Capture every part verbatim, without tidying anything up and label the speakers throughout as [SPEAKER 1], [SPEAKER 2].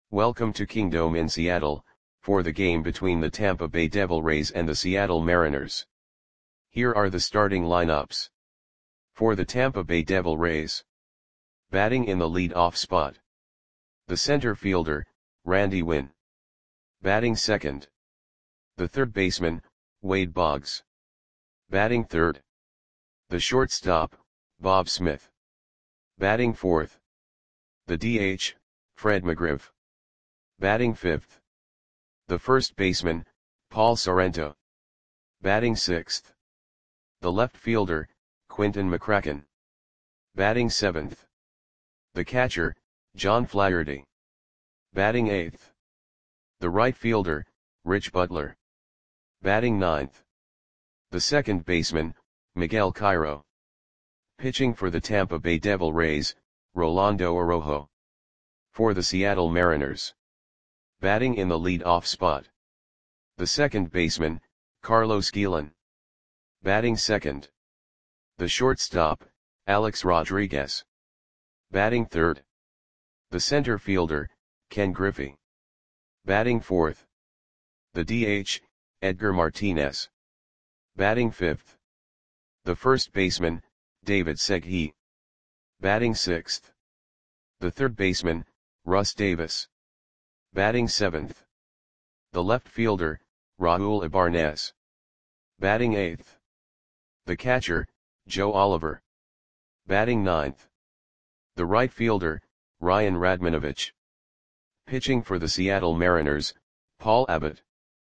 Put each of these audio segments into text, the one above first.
[SPEAKER 1] Welcome to Kingdome in Seattle, for the game between the Tampa Bay Devil Rays and the Seattle Mariners. Here are the starting lineups. For the Tampa Bay Devil Rays. Batting in the lead-off spot. The center fielder, Randy Winn. Batting second. The third baseman, Wade Boggs. Batting third. The shortstop, Bob Smith. Batting fourth. The D H, Fred McGriff. Batting fifth. The first baseman, Paul Sorrento. Batting sixth. The left fielder, Quinton McCracken. Batting seventh. The catcher, John Flaherty. Batting eighth. The right fielder, Rich Butler. Batting ninth. The second baseman, Miguel Cairo. Pitching for the Tampa Bay Devil Rays, Rolando Araujo. For the Seattle Mariners. Batting in the lead-off spot. The second baseman, Carlos Guillen. Batting second. The shortstop, Alex Rodriguez. Batting third. The center fielder, Ken Griffey. Batting fourth. The D H, Edgar Martinez. Batting fifth. The first baseman, David Segui. Batting sixth. The third baseman, Russ Davis. Batting seventh. The left fielder, Raul Ibarnez. Batting eighth. The catcher, Joe Oliver. Batting ninth. The right fielder, Ryan Radmanovich. Pitching for the Seattle Mariners, Paul Abbott.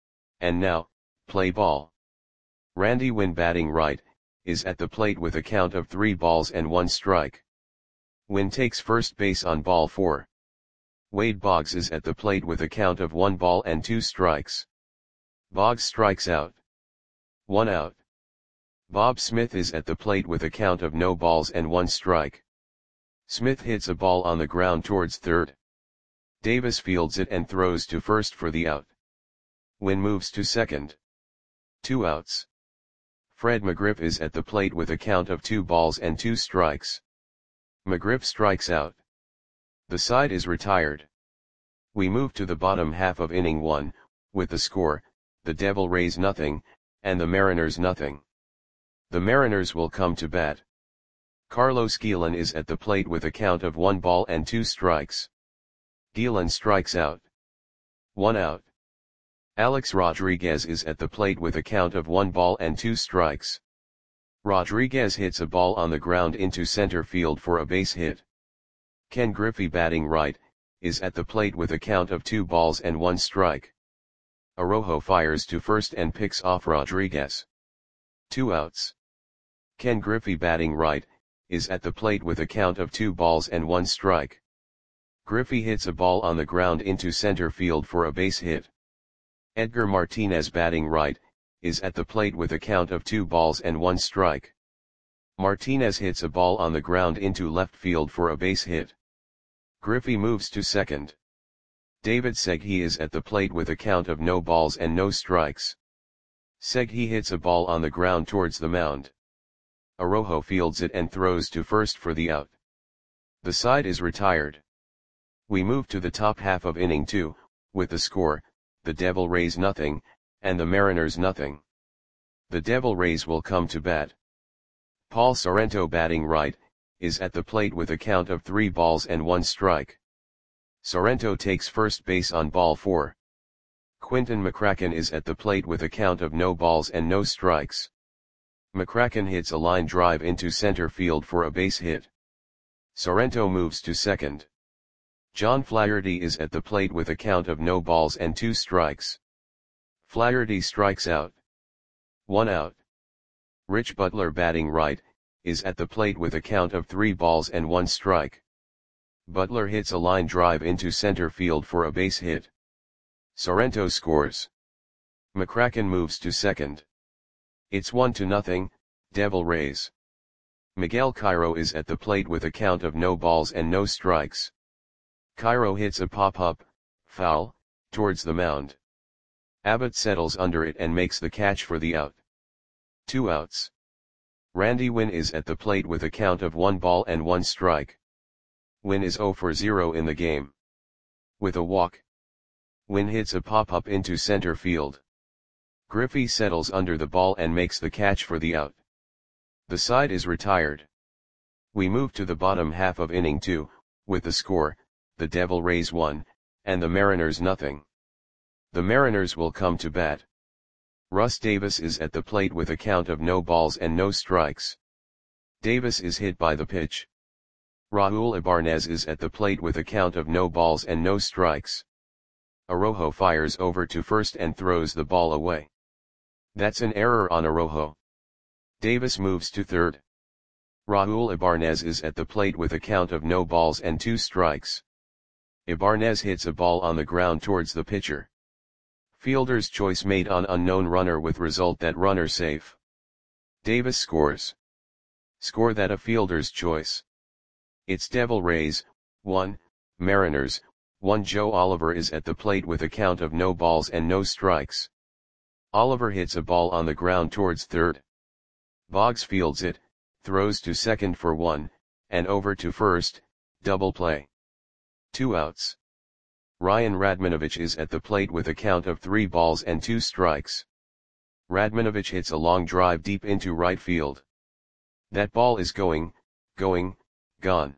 [SPEAKER 1] And now, play ball. Randy Winn batting right, is at the plate with a count of three balls and one strike. Winn takes first base on ball four. Wade Boggs is at the plate with a count of one ball and two strikes. Boggs strikes out. One out. Bob Smith is at the plate with a count of no balls and one strike. Smith hits a ball on the ground towards third. Davis fields it and throws to first for the out. Winn moves to second. Two outs. Fred McGriff is at the plate with a count of two balls and two strikes. McGriff strikes out. The side is retired. We move to the bottom half of inning one, with the score, the Devil Rays nothing, and the Mariners nothing. The Mariners will come to bat. Carlos Guillen is at the plate with a count of one ball and two strikes. Guillen strikes out. One out. Alex Rodriguez is at the plate with a count of one ball and two strikes. Rodriguez hits a ball on the ground into center field for a base hit. Ken Griffey batting right, is at the plate with a count of two balls and one strike. Araujo fires to first and picks off Rodriguez. Two outs. Ken Griffey batting right, is at the plate with a count of two balls and one strike. Griffey hits a ball on the ground into center field for a base hit. Edgar Martinez batting right, is at the plate with a count of two balls and one strike. Martinez hits a ball on the ground into left field for a base hit. Griffey moves to second. David Segui is at the plate with a count of no balls and no strikes. Segui hits a ball on the ground towards the mound. Araujo fields it and throws to first for the out. The side is retired. We move to the top half of inning two, with the score, the Devil Rays nothing, and the Mariners nothing. The Devil Rays will come to bat. Paul Sorrento batting right, is at the plate with a count of three balls and one strike. Sorrento takes first base on ball four. Quinton McCracken is at the plate with a count of no balls and no strikes. McCracken hits a line drive into center field for a base hit. Sorrento moves to second. John Flaherty is at the plate with a count of no balls and two strikes. Flaherty strikes out. One out. Rich Butler batting right, is at the plate with a count of three balls and one strike. Butler hits a line drive into center field for a base hit. Sorrento scores. McCracken moves to second. It's one to nothing, Devil Rays. Miguel Cairo is at the plate with a count of no balls and no strikes. Cairo hits a pop-up, foul, towards the mound. Abbott settles under it and makes the catch for the out. Two outs. Randy Winn is at the plate with a count of one ball and one strike. Winn is zero for zero in the game. With a walk, Wynn hits a pop-up into center field. Griffey settles under the ball and makes the catch for the out. The side is retired. We move to the bottom half of inning two, with the score, the Devil Rays one, and the Mariners nothing. The Mariners will come to bat. Russ Davis is at the plate with a count of no balls and no strikes. Davis is hit by the pitch. Raul Ibanez is at the plate with a count of no balls and no strikes. Araujo fires over to first and throws the ball away. That's an error on Araujo. Davis moves to third. Raul Ibanez is at the plate with a count of no balls and two strikes. Ibanez hits a ball on the ground towards the pitcher. Fielder's choice made on unknown runner with result that runner safe. Davis scores. Score that a fielder's choice. It's Devil Rays, one, Mariners, one. Joe Oliver is at the plate with a count of no balls and no strikes. Oliver hits a ball on the ground towards third. Boggs fields it, throws to second for one, and over to first, double play. Two outs. Ryan Radmanovich is at the plate with a count of three balls and two strikes. Radmanovich hits a long drive deep into right field. That ball is going, going, gone.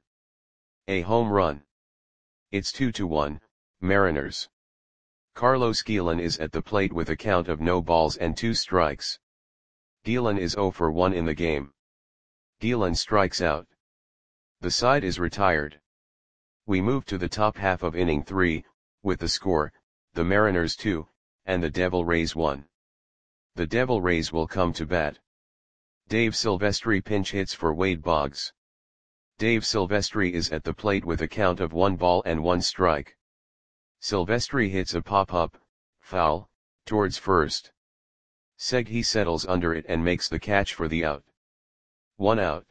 [SPEAKER 1] A home run. It's two to one, Mariners. Carlos Guillen is at the plate with a count of no balls and two strikes. Guillen is zero for one in the game. Guillen strikes out. The side is retired. We move to the top half of inning three, with the score, the Mariners two, and the Devil Rays one. The Devil Rays will come to bat. Dave Silvestri pinch hits for Wade Boggs. Dave Silvestri is at the plate with a count of one ball and one strike. Silvestri hits a pop-up, foul, towards first. Segui settles under it and makes the catch for the out. One out.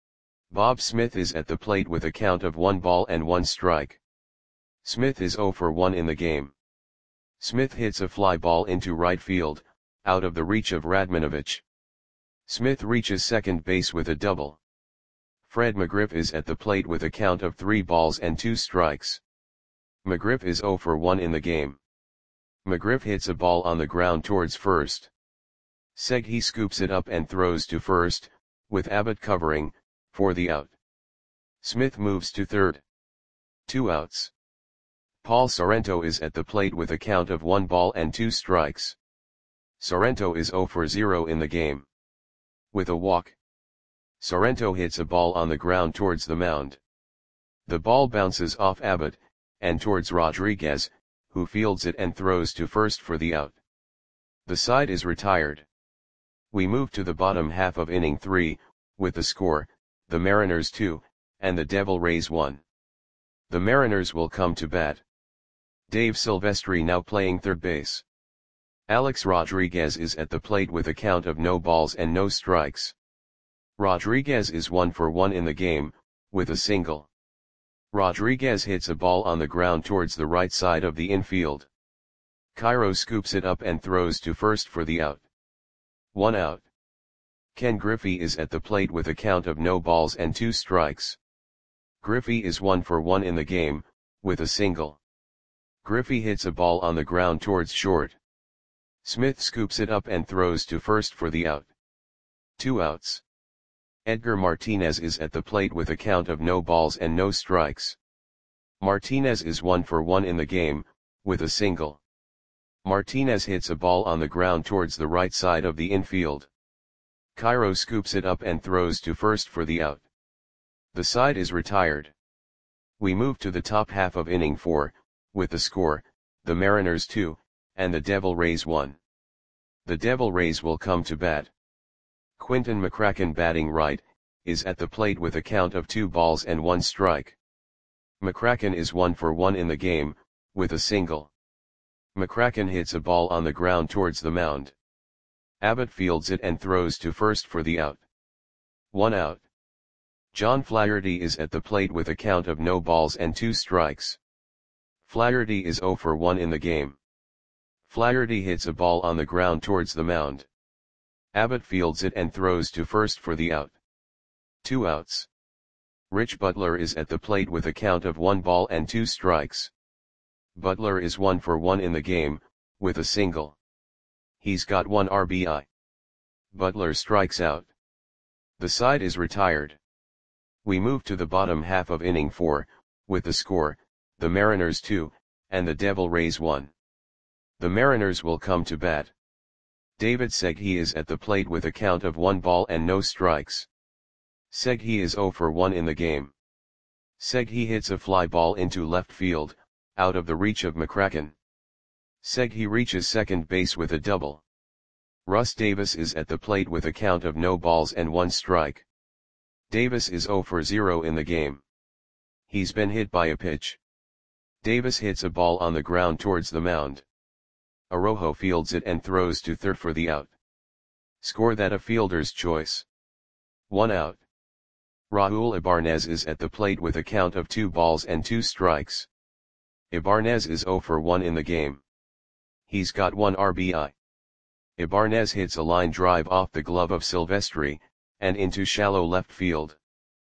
[SPEAKER 1] Bob Smith is at the plate with a count of one ball and one strike. Smith is zero for one in the game. Smith hits a fly ball into right field, out of the reach of Radmanovich. Smith reaches second base with a double. Fred McGriff is at the plate with a count of three balls and two strikes. McGriff is zero for one in the game. McGriff hits a ball on the ground towards first. Segui scoops it up and throws to first, with Abbott covering, for the out. Smith moves to third. Two outs. Paul Sorrento is at the plate with a count of one ball and two strikes. Sorrento is zero for zero in the game. With a walk, Sorrento hits a ball on the ground towards the mound. The ball bounces off Abbott, and towards Rodriguez, who fields it and throws to first for the out. The side is retired. We move to the bottom half of inning three, with the score, the Mariners two, and the Devil Rays one. The Mariners will come to bat. Dave Silvestri now playing third base. Alex Rodriguez is at the plate with a count of no balls and no strikes. Rodriguez is one for one in the game, with a single. Rodriguez hits a ball on the ground towards the right side of the infield. Cairo scoops it up and throws to first for the out. One out. Ken Griffey is at the plate with a count of no balls and two strikes. Griffey is one for one in the game, with a single. Griffey hits a ball on the ground towards short. Smith scoops it up and throws to first for the out. Two outs. Edgar Martinez is at the plate with a count of no balls and no strikes. Martinez is one for one in the game, with a single. Martinez hits a ball on the ground towards the right side of the infield. Cairo scoops it up and throws to first for the out. The side is retired. We move to the top half of inning four, with the score, the Mariners two, and the Devil Rays one. The Devil Rays will come to bat. Quinton McCracken batting right, is at the plate with a count of two balls and one strike. McCracken is one for one in the game, with a single. McCracken hits a ball on the ground towards the mound. Abbott fields it and throws to first for the out. One out. John Flaherty is at the plate with a count of no balls and two strikes. Flaherty is zero for one in the game. Flaherty hits a ball on the ground towards the mound. Abbott fields it and throws to first for the out. Two outs. Rich Butler is at the plate with a count of one ball and two strikes. Butler is one for one in the game, with a single. He's got one R B I. Butler strikes out. The side is retired. We move to the bottom half of inning four, with the score, the Mariners two, and the Devil Rays one. The Mariners will come to bat. David Segui is at the plate with a count of one ball and no strikes. Segui is zero for one in the game. Segui hits a fly ball into left field, out of the reach of McCracken. Segui reaches second base with a double. Russ Davis is at the plate with a count of no balls and one strike. Davis is zero for zero in the game. He's been hit by a pitch. Davis hits a ball on the ground towards the mound. Arrojo fields it and throws to third for the out. Score that a fielder's choice. One out. Raul Ibanez is at the plate with a count of two balls and two strikes. Ibanez is zero for one in the game. He's got one R B I. Ibanez hits a line drive off the glove of Silvestri, and into shallow left field.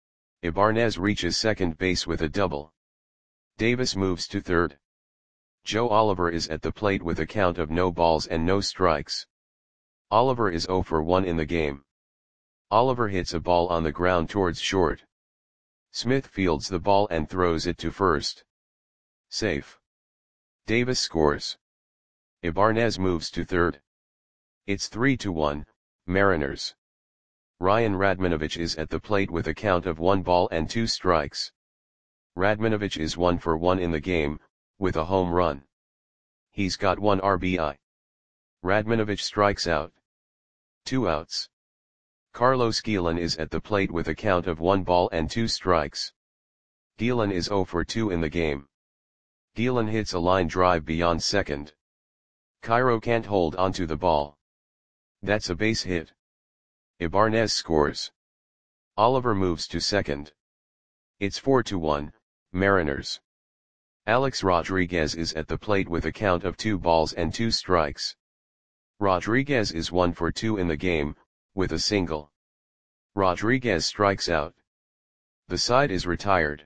[SPEAKER 1] Ibanez reaches second base with a double. Davis moves to third. Joe Oliver is at the plate with a count of no balls and no strikes. Oliver is zero for one in the game. Oliver hits a ball on the ground towards short. Smith fields the ball and throws it to first. Safe. Davis scores. Ibanez moves to third. It's three to one, Mariners. Ryan Radmanovich is at the plate with a count of one ball and two strikes. Radmanovich is one for one in the game, with a home run. He's got one R B I. Radmanovich strikes out. Two outs. Carlos Guillen is at the plate with a count of one ball and two strikes. Guillen is zero for two in the game. Guillen hits a line drive beyond second. Cairo can't hold onto the ball. That's a base hit. Ibanez scores. Oliver moves to second. It's four to one, Mariners. Alex Rodriguez is at the plate with a count of two balls and two strikes. Rodriguez is one for two in the game, with a single. Rodriguez strikes out. The side is retired.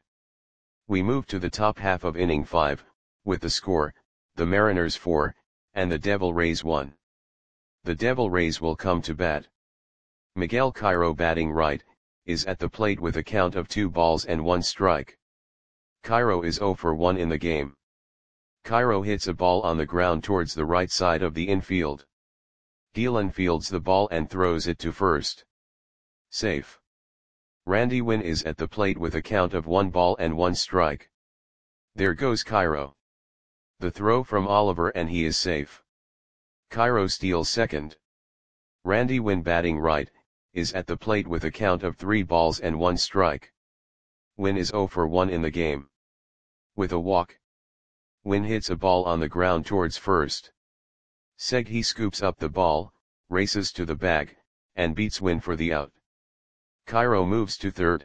[SPEAKER 1] We move to the top half of inning five, with the score, the Mariners four, and the Devil Rays one. The Devil Rays will come to bat. Miguel Cairo, batting right, is at the plate with a count of two balls and one strike. Cairo is zero for one in the game. Cairo hits a ball on the ground towards the right side of the infield. Guillen fields the ball and throws it to first. Safe. Randy Winn is at the plate with a count of one ball and one strike. There goes Cairo. The throw from Oliver and he is safe. Cairo steals second. Randy Winn, batting right, is at the plate with a count of three balls and one strike. Winn is zero for one in the game. With a walk. Winn hits a ball on the ground towards first. Segui scoops up the ball, races to the bag, and beats Winn for the out. Cairo moves to third.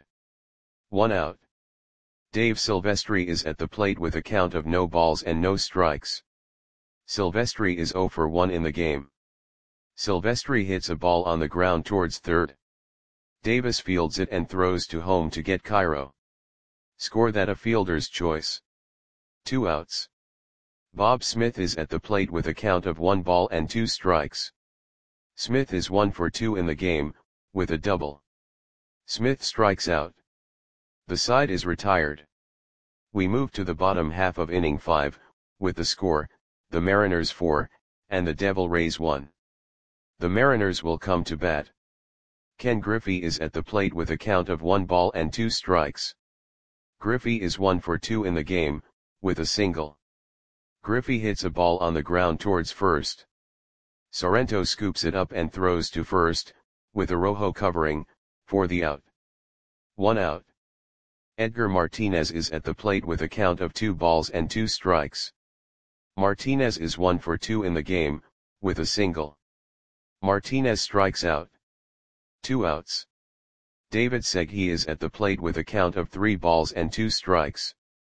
[SPEAKER 1] One out. Dave Silvestri is at the plate with a count of no balls and no strikes. Silvestri is zero for one in the game. Silvestri hits a ball on the ground towards third. Davis fields it and throws to home to get Cairo. Score that a fielder's choice. Two outs. Bob Smith is at the plate with a count of one ball and two strikes. Smith is one for two in the game, with a double. Smith strikes out. The side is retired. We move to the bottom half of inning five, with the score, the Mariners four, and the Devil Rays one. The Mariners will come to bat. Ken Griffey is at the plate with a count of one ball and two strikes. Griffey is one for two in the game, with a single. Griffey hits a ball on the ground towards first. Sorrento scoops it up and throws to first, with Arrojo covering, for the out. One out. Edgar Martinez is at the plate with a count of two balls and two strikes. Martinez is one for two in the game, with a single. Martinez strikes out. Two outs. David Segui is at the plate with a count of three balls and two strikes.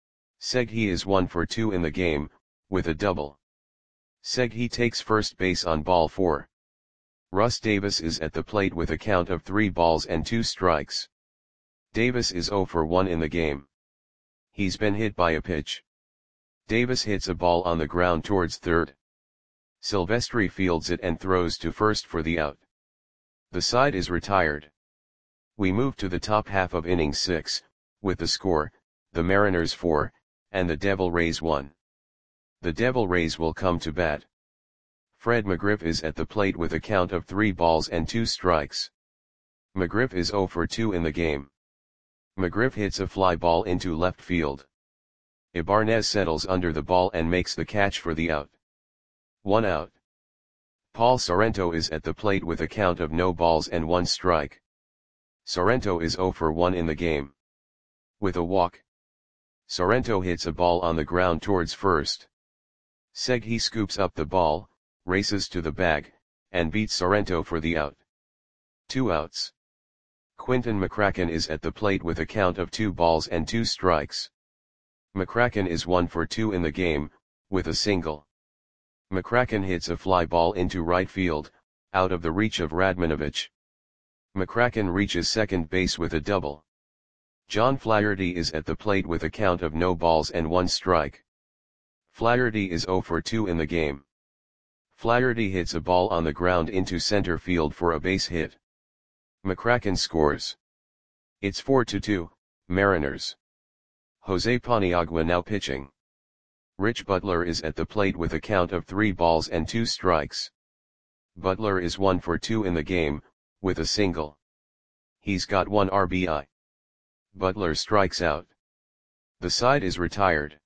[SPEAKER 1] Segui is one for two in the game, with a double. Segui takes first base on ball four. Russ Davis is at the plate with a count of three balls and two strikes. Davis is zero for one in the game. He's been hit by a pitch. Davis hits a ball on the ground towards third. Silvestri fields it and throws to first for the out. The side is retired. We move to the top half of inning six, with the score, the Mariners four, and the Devil Rays one. The Devil Rays will come to bat. Fred McGriff is at the plate with a count of three balls and two strikes. McGriff is oh for two in the game. McGriff hits a fly ball into left field. Ibanez settles under the ball and makes the catch for the out. One out. Paul Sorrento is at the plate with a count of no balls and one strike. Sorrento is oh for one in the game. With a walk. Sorrento hits a ball on the ground towards first. Segui scoops up the ball, races to the bag, and beats Sorrento for the out. Two outs. Quinton McCracken is at the plate with a count of two balls and two strikes. McCracken is one for two in the game, with a single. McCracken hits a fly ball into right field, out of the reach of Radmanovich. McCracken reaches second base with a double. John Flaherty is at the plate with a count of no balls and one strike. Flaherty is oh for two in the game. Flaherty hits a ball on the ground into center field for a base hit. McCracken scores. It's four to two, Mariners. Jose Paniagua now pitching. Rich Butler is at the plate with a count of three balls and two strikes. Butler is one for two in the game, with a single. He's got one R B I. Butler strikes out. The side is retired.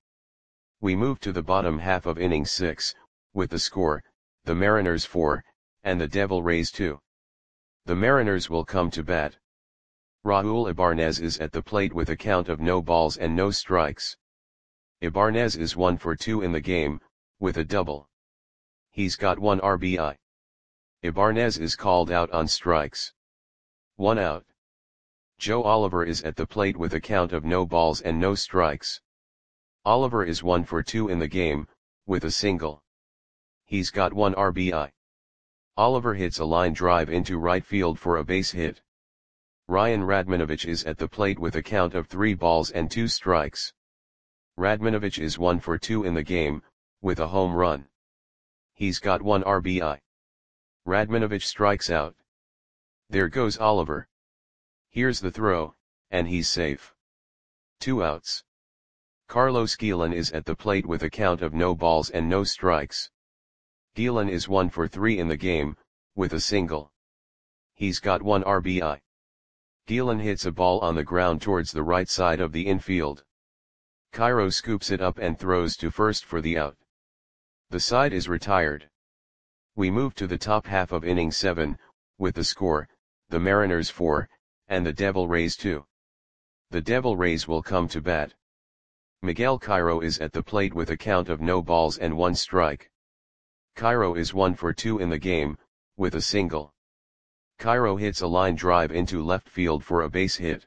[SPEAKER 1] We move to the bottom half of inning six, with the score, the Mariners four, and the Devil Rays two. The Mariners will come to bat. Raul Ibanez is at the plate with a count of no balls and no strikes. Ibanez is one for two in the game, with a double. He's got one R B I. Ibanez is called out on strikes. One out. Joe Oliver is at the plate with a count of no balls and no strikes. Oliver is one for two in the game, with a single. He's got one R B I. Oliver hits a line drive into right field for a base hit. Ryan Radmanovich is at the plate with a count of three balls and two strikes. Radmanovich is one for two in the game, with a home run. He's got one R B I. Radmanovich strikes out. There goes Oliver. Here's the throw, and he's safe. Two outs. Carlos Guillen is at the plate with a count of no balls and no strikes. Guillen is one for three in the game, with a single. He's got one R B I. Guillen hits a ball on the ground towards the right side of the infield. Cairo scoops it up and throws to first for the out. The side is retired. We move to the top half of inning seven, with the score, the Mariners four, and the Devil Rays two. The Devil Rays will come to bat. Miguel Cairo is at the plate with a count of no balls and one strike. Cairo is one for two in the game, with a single. Cairo hits a line drive into left field for a base hit.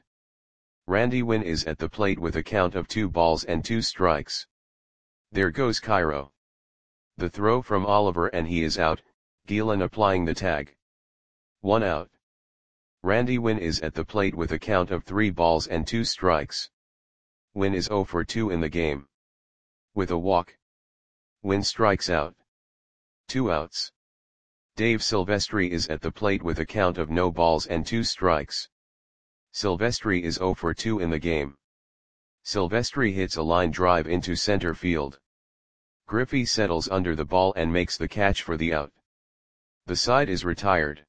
[SPEAKER 1] Randy Winn is at the plate with a count of two balls and two strikes. There goes Cairo. The throw from Oliver and he is out, Guillen applying the tag. One out. Randy Winn is at the plate with a count of three balls and two strikes. Winn is oh for two in the game. With a walk. Winn strikes out. Two outs. Dave Silvestri is at the plate with a count of no balls and two strikes. Silvestri is oh for two in the game. Silvestri hits a line drive into center field. Griffey settles under the ball and makes the catch for the out. The side is retired.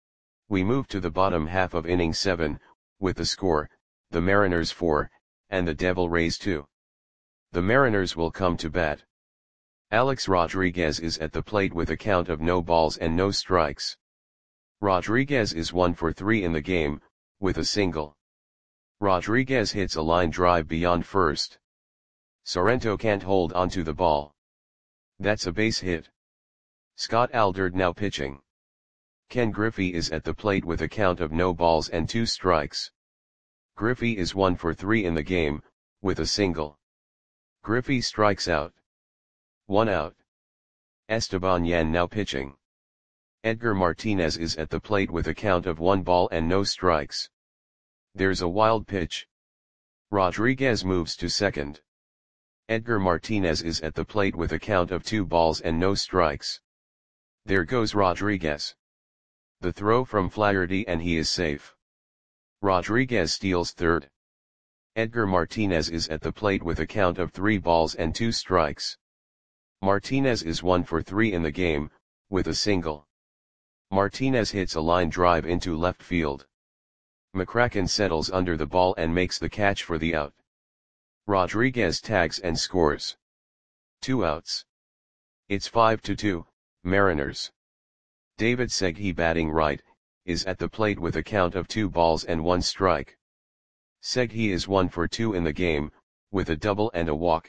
[SPEAKER 1] We move to the bottom half of inning seven, with the score, the Mariners four, and the Devil Rays two. The Mariners will come to bat. Alex Rodriguez is at the plate with a count of no balls and no strikes. Rodriguez is one for three in the game, with a single. Rodriguez hits a line drive beyond first. Sorrento can't hold onto the ball. That's a base hit. Scott Aldred now pitching. Ken Griffey is at the plate with a count of no balls and two strikes. Griffey is one for three in the game, with a single. Griffey strikes out. One out. Esteban Yan now pitching. Edgar Martinez is at the plate with a count of one ball and no strikes. There's a wild pitch. Rodriguez moves to second. Edgar Martinez is at the plate with a count of two balls and no strikes. There goes Rodriguez. The throw from Flaherty and he is safe. Rodriguez steals third. Edgar Martinez is at the plate with a count of three balls and two strikes. Martinez is one for three in the game, with a single. Martinez hits a line drive into left field. McCracken settles under the ball and makes the catch for the out. Rodriguez tags and scores. Two outs. It's five to two, Mariners. David Segui, batting right, is at the plate with a count of two balls and one strike. Segui is one for two in the game, with a double and a walk.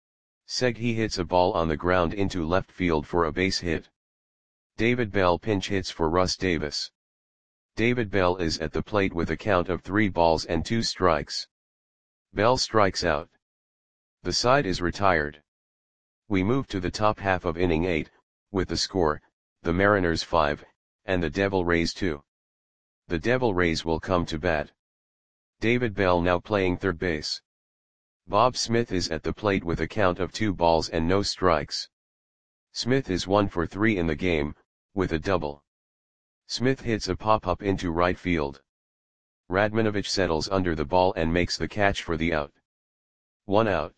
[SPEAKER 1] Segui hits a ball on the ground into left field for a base hit. David Bell pinch hits for Russ Davis. David Bell is at the plate with a count of three balls and two strikes. Bell strikes out. The side is retired. We move to the top half of inning eight, with the score, the Mariners five, and the Devil Rays two. The Devil Rays will come to bat. David Bell now playing third base. Bob Smith is at the plate with a count of two balls and no strikes. Smith is one for three in the game, with a double. Smith hits a pop-up into right field. Radmanovich settles under the ball and makes the catch for the out. One out.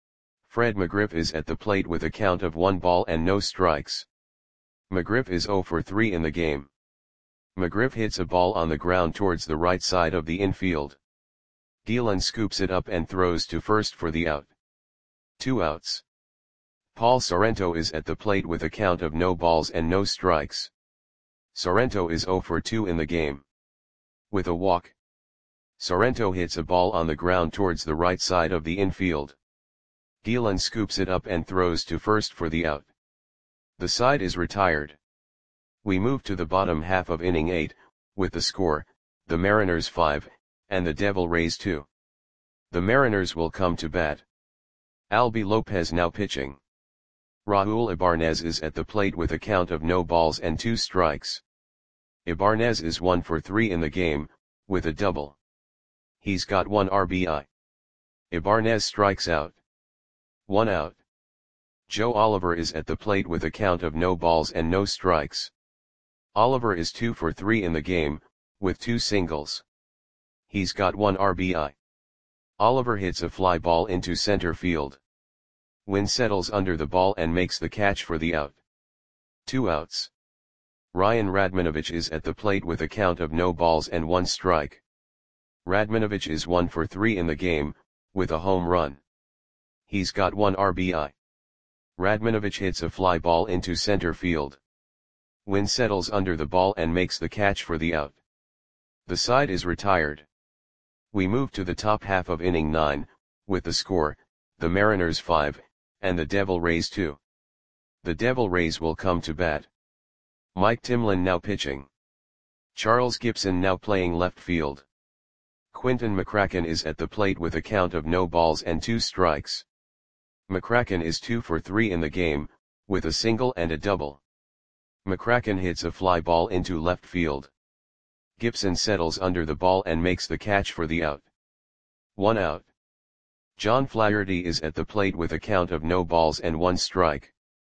[SPEAKER 1] Fred McGriff is at the plate with a count of one ball and no strikes. McGriff is zero for three in the game. McGriff hits a ball on the ground towards the right side of the infield. Gielan scoops it up and throws to first for the out. Two outs. Paul Sorrento is at the plate with a count of no balls and no strikes. Sorrento is zero for two in the game. With a walk. Sorrento hits a ball on the ground towards the right side of the infield. Gielan scoops it up and throws to first for the out. The side is retired. We move to the bottom half of inning eight, with the score, the Mariners five, and the Devil Rays two. The Mariners will come to bat. Albie Lopez now pitching. Raul Ibanez is at the plate with a count of no balls and two strikes. Ibanez is one for three in the game, with a double. He's got one R B I. Ibanez strikes out. One out. Joe Oliver is at the plate with a count of no balls and no strikes. Oliver is two for three in the game, with two singles. He's got one R B I. Oliver hits a fly ball into center field. Wynn settles under the ball and makes the catch for the out. Two outs. Ryan Radmanovich is at the plate with a count of no balls and one strike. Radmanovich is one for three in the game, with a home run. He's got one R B I. Radmanovich hits a fly ball into center field. Wynn settles under the ball and makes the catch for the out. The side is retired. We move to the top half of inning nine, with the score, the Mariners five, and the Devil Rays two. The Devil Rays will come to bat. Mike Timlin now pitching. Charles Gibson now playing left field. Quinton McCracken is at the plate with a count of no balls and two strikes. McCracken is two for three in the game, with a single and a double. McCracken hits a fly ball into left field. Gibson settles under the ball and makes the catch for the out. One out. John Flaherty is at the plate with a count of no balls and one strike.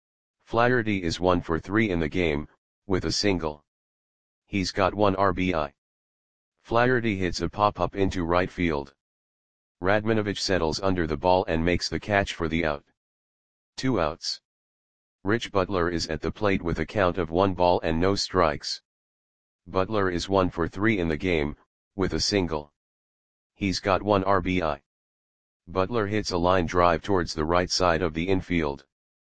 [SPEAKER 1] Flaherty is one for three in the game, with a single. He's got one R B I. Flaherty hits a pop-up into right field. Radmanovich settles under the ball and makes the catch for the out. Two outs. Rich Butler is at the plate with a count of one ball and no strikes. Butler is one for three in the game, with a single. He's got one R B I. Butler hits a line drive towards the right side of the infield.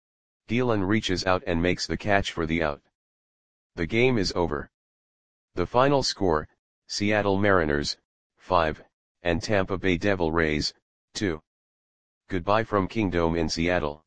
[SPEAKER 1] Gielan reaches out and makes the catch for the out. The game is over. The final score, Seattle Mariners, five, and Tampa Bay Devil Rays, two. Goodbye from Kingdome in Seattle.